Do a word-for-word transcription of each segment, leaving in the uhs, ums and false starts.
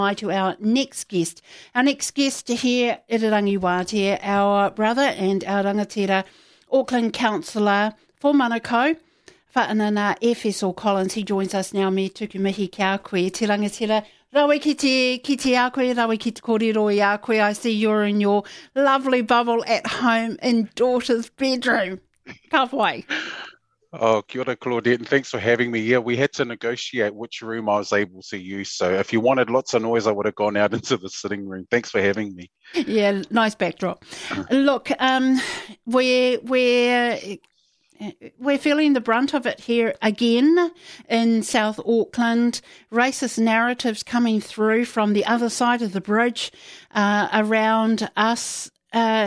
To our next guest. Our next guest here, Irirangi Wātea, our brother and our rangatira Auckland councillor for Manukau, Whaanana F S O Collins. He joins us now, me tuku mihi kia koe, te rangatira. Rawe ki te, ki te a koe, rawe ki te kōrero i a koe. I see you're in your lovely bubble at home in daughter's bedroom. Ka whai. Oh, kia ora, Claudette, and thanks for having me. Yeah, we had to negotiate which room I was able to use. So if you wanted lots of noise, I would have gone out into the sitting room. Thanks for having me. Yeah, nice backdrop. Look, um, we're we're we're feeling the brunt of it here again in South Auckland. Racist narratives coming through from the other side of the bridge uh, around us. Uh,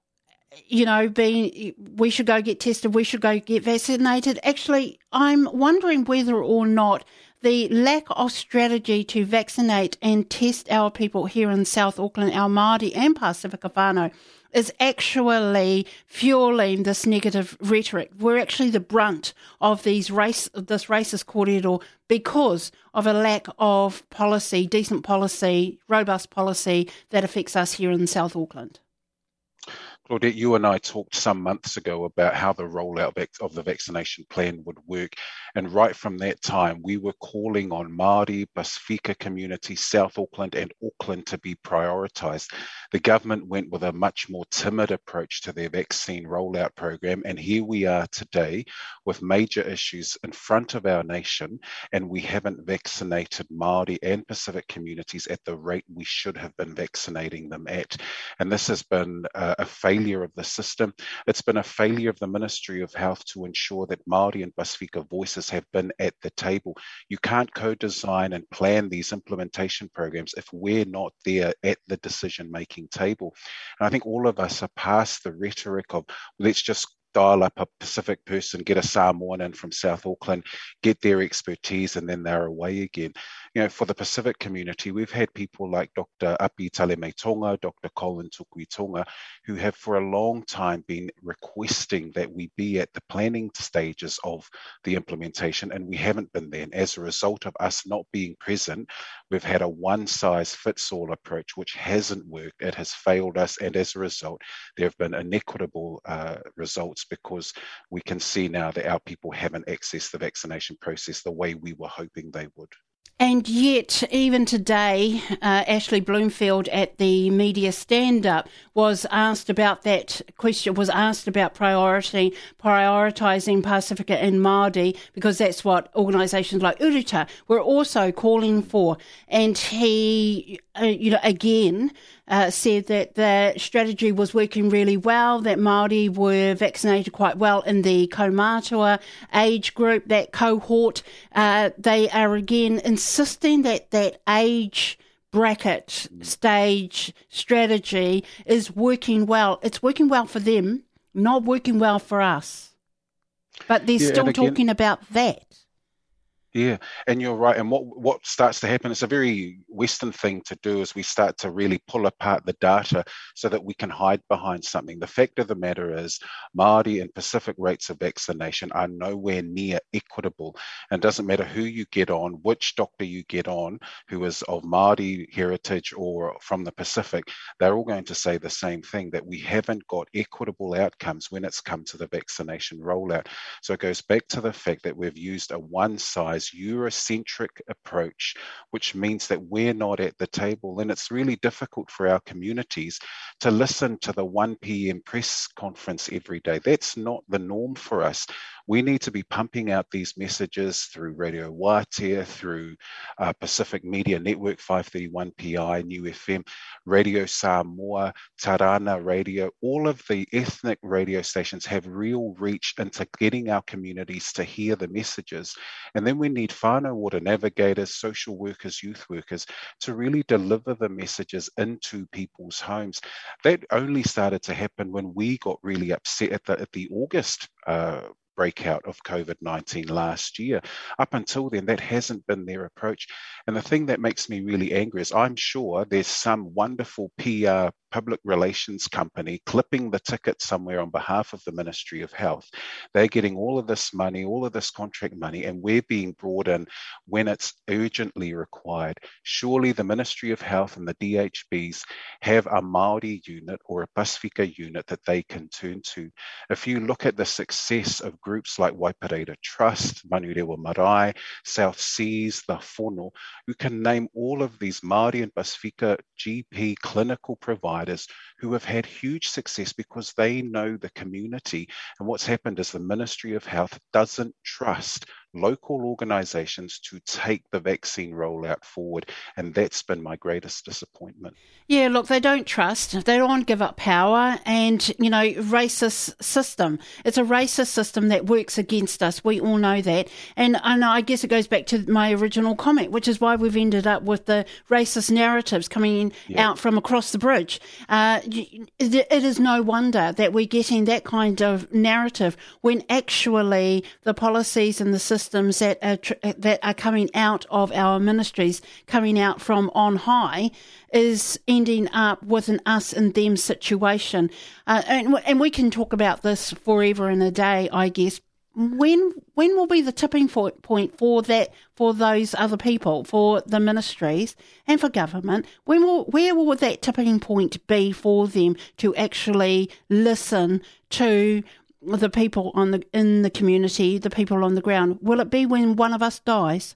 you know, being, we should go get tested, we should go get vaccinated. Actually, I'm wondering whether or not the lack of strategy to vaccinate and test our people here in South Auckland, our Māori and Pasifika whānau, is actually fueling this negative rhetoric. We're actually the brunt of these race, this racist kōrero because of a lack of policy, decent policy, robust policy that affects us here in South Auckland. Claudette, you and I talked some months ago about how the rollout of the vaccination plan would work. And right from that time, we were calling on Māori, Pasifika community, South Auckland and Auckland to be prioritised. The government went with a much more timid approach to their vaccine rollout program. And here we are today with major issues in front of our nation. And we haven't vaccinated Māori and Pacific communities at the rate we should have been vaccinating them at. And this has been a, a failure of the system. It's been a failure of the Ministry of Health to ensure that Māori and Pasifika voices have been at the table. You can't co-design and plan these implementation programs if we're not there at the decision-making table. And I think all of us are past the rhetoric of, let's just dial up a Pacific person, get a Samoan in from South Auckland, get their expertise, and then they're away again. You know, for the Pacific community, we've had people like Doctor Api Talemei-Tonga, Doctor Colin Tukui-Tonga, who have for a long time been requesting that we be at the planning stages of the implementation, and we haven't been there. And as a result of us not being present, we've had a one-size-fits-all approach, which hasn't worked. It has failed us, and as a result, there have been inequitable uh, results because we can see now that our people haven't accessed the vaccination process the way we were hoping they would. And yet, even today, uh, Ashley Bloomfield at the media stand-up was asked about that question, was asked about priority, prioritising Pasifika and Māori, because that's what organisations like Urita were also calling for. And he, uh, you know, again, uh, said that the strategy was working really well, that Māori were vaccinated quite well in the kaumātua age group, that cohort. Uh, they are again insisting that that age bracket stage strategy is working well. It's working well for them, not working well for us. But they're yeah, still again, talking about that. Yeah, and you're right. And what what starts to happen, it's a very Western thing to do, is we start to really pull apart the data so that we can hide behind something. The fact of the matter is Māori and Pacific rates of vaccination are nowhere near equitable. And it doesn't matter who you get on, which doctor you get on, who is of Māori heritage or from the Pacific, they're all going to say the same thing, that we haven't got equitable outcomes when it's come to the vaccination rollout. So it goes back to the fact that we've used a one-size Eurocentric approach, which means that we're not at the table. And it's really difficult for our communities to listen to the one p.m. press conference every day. That's not the norm for us. We need to be pumping out these messages through Radio Wātea, through uh, Pacific Media Network, five thirty-one P I, New F M, Radio Samoa, Tarana Radio. All of the ethnic radio stations have real reach into getting our communities to hear the messages. And then we need whānau ora navigators, social workers, youth workers to really deliver the messages into people's homes. That only started to happen when we got really upset at the, at the August uh, breakout of COVID nineteen last year. Up until then, that hasn't been their approach. And the thing that makes me really angry is I'm sure there's some wonderful P R public relations company clipping the ticket somewhere on behalf of the Ministry of Health. They're getting all of this money, all of this contract money, and we're being brought in when it's urgently required. Surely the Ministry of Health and the D H Bs have a Māori unit or a Pasifika unit that they can turn to. If you look at the success of groups like Waipareta Trust, Manurewa Marae, South Seas, the Whono, you can name all of these Māori and Pasifika G P clinical providers who have had huge success because they know the community. And what's happened is the Ministry of Health doesn't trust local organisations to take the vaccine rollout forward, and that's been my greatest disappointment. Yeah, look, they don't trust, they don't want to give up power, and, you know, racist system. It's a racist system that works against us. We all know that. And, and I guess it goes back to my original comment, which is why we've ended up with the racist narratives coming yeah. out from across the bridge. Uh, it is no wonder that we're getting that kind of narrative when actually the policies and the systems that are, that are coming out of our ministries, coming out from on high, is ending up with an us and them situation. Uh, and, and we can talk about this forever and a day, I guess. When when will be the tipping point for that, for those other people, for the ministries and for government? When will, where will that tipping point be for them to actually listen to the people on the in the community, the people on the ground? Will it be when one of us dies?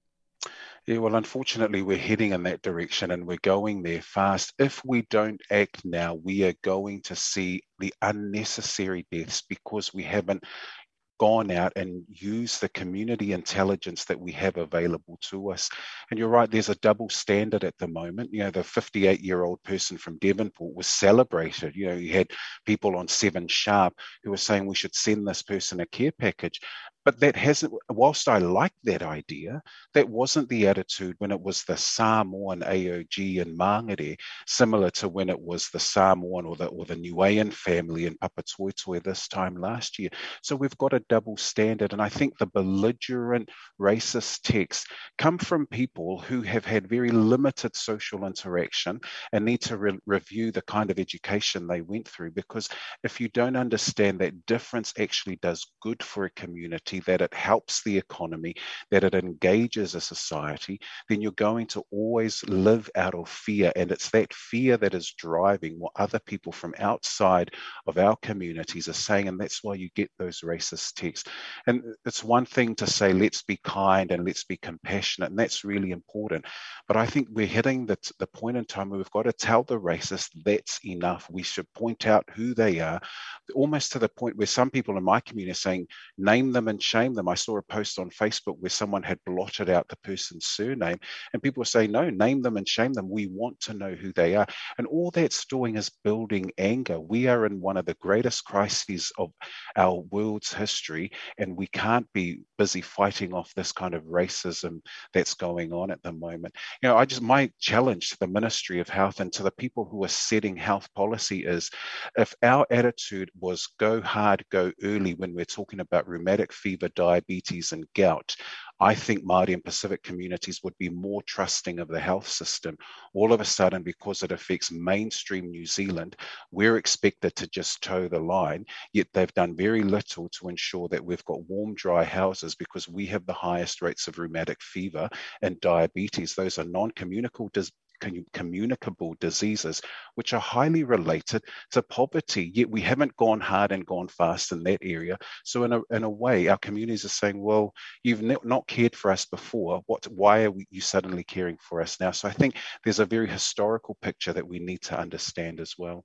Yeah, well, unfortunately, we're heading in that direction and we're going there fast. If we don't act now, we are going to see the unnecessary deaths because we haven't gone out and used the community intelligence that we have available to us. And you're right, there's a double standard at the moment. You know, the fifty-eight-year-old person from Devonport was celebrated. You know, you had people on Seven Sharp who were saying we should send this person a care package. But that hasn't, whilst I like that idea, that wasn't the attitude when it was the Samoan A O G in Mangere, similar to when it was the Samoan or the, or the Niuean family in Papatoetoe this time last year. So we've got a double standard. And I think the belligerent racist texts come from people who have had very limited social interaction and need to re- review the kind of education they went through. Because if you don't understand that difference actually does good for a community, that it helps the economy, that it engages a society, then you're going to always live out of fear. And it's that fear that is driving what other people from outside of our communities are saying. And that's why you get those racist texts. And it's one thing to say, let's be kind and let's be compassionate. And that's really important. But I think we're hitting the, the point in time where we've got to tell the racists that's enough. We should point out who they are, almost to the point where some people in my community are saying, name them and shame them. I saw a post on Facebook where someone had blotted out the person's surname and people were saying, no, name them and shame them. We want to know who they are. And all that's doing is building anger. We are in one of the greatest crises of our world's history, and we can't be busy fighting off this kind of racism that's going on at the moment. You know, I just, my challenge to the Ministry of Health and to the people who are setting health policy is, if our attitude was go hard, go early when we're talking about rheumatic fever, diabetes and gout, I think Māori and Pacific communities would be more trusting of the health system. All of a sudden, because it affects mainstream New Zealand, we're expected to just toe the line, yet they've done very little to ensure that we've got warm, dry houses because we have the highest rates of rheumatic fever and diabetes. Those are non-communicable dis- communicable diseases, which are highly related to poverty, yet we haven't gone hard and gone fast in that area. So in a, in a way, our communities are saying, well, you've not cared for us before. What, why are we, you suddenly caring for us now? So I think there's a very historical picture that we need to understand as well.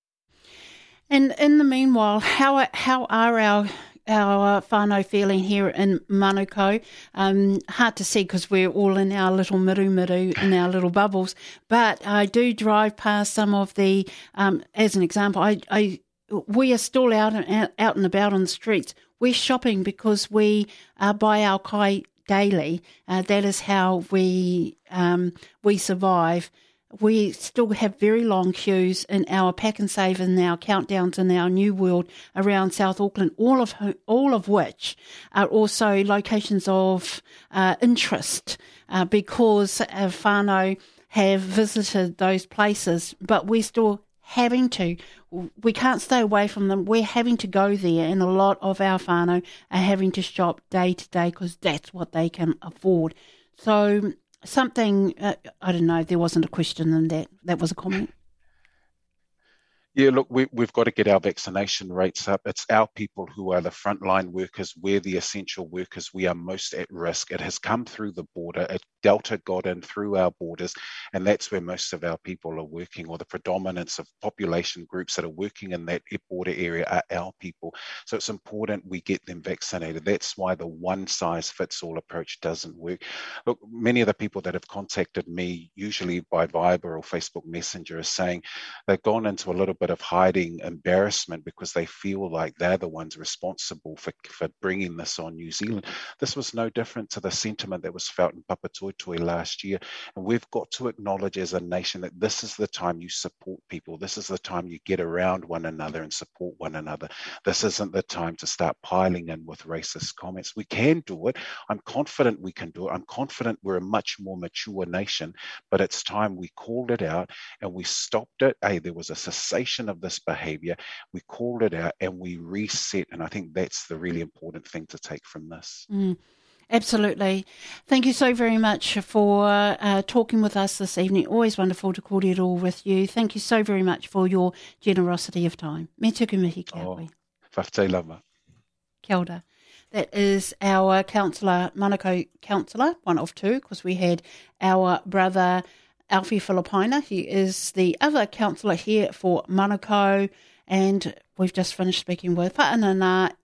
And in the meanwhile, how how are our our whānau feeling here in Manukau? Um, hard to see because we're all in our little miru miru, in our little bubbles. But I do drive past some of the, um, as an example, I, I we are still out and out and about on the streets. We're shopping because we uh, buy our kai daily. Uh, that is how we um, we survive. we still have very long queues in our Pack and Save and our countdowns in our New World around South Auckland, all of who, all of which are also locations of uh, interest uh, because uh, whānau have visited those places, but we're still having to. We can't stay away from them. We're having to go there, and a lot of our whānau are having to shop day to day because that's what they can afford. So something, uh, I don't know, there wasn't a question in that. That was a comment. Yeah, look, we, we've got to get our vaccination rates up. It's our people who are the frontline workers. We're the essential workers. We are most at risk. It has come through the border. It, Delta got in through our borders, and that's where most of our people are working, or the predominance of population groups that are working in that border area are our people. So it's important we get them vaccinated. That's why the one-size-fits-all approach doesn't work. Look, many of the people that have contacted me, usually by Viber or Facebook Messenger, are saying they've gone into a little bit of hiding embarrassment because they feel like they're the ones responsible for, for bringing this on New Zealand. This was no different to the sentiment that was felt in Papatoetoe last year. And we've got to acknowledge as a nation that this is the time you support people. This is the time you get around one another and support one another. This isn't the time to start piling in with racist comments. We can do it. I'm confident we can do it. I'm confident we're a much more mature nation, but it's time we called it out and we stopped it. Hey, there was a cessation of this behavior. We called it out and we reset. And I think that's the really important thing to take from this. Mm. Absolutely. Thank you so very much for uh, talking with us this evening. Always wonderful to kōrero with you. Thank you so very much for your generosity of time. Me tuku mihi kia koe. Whawhate lava. Kia ora. That is our councillor, Manukau councillor, one of two, because we had our brother Alfie Filipaina. He is the other councillor here for Manukau, and we've just finished speaking with Whaanana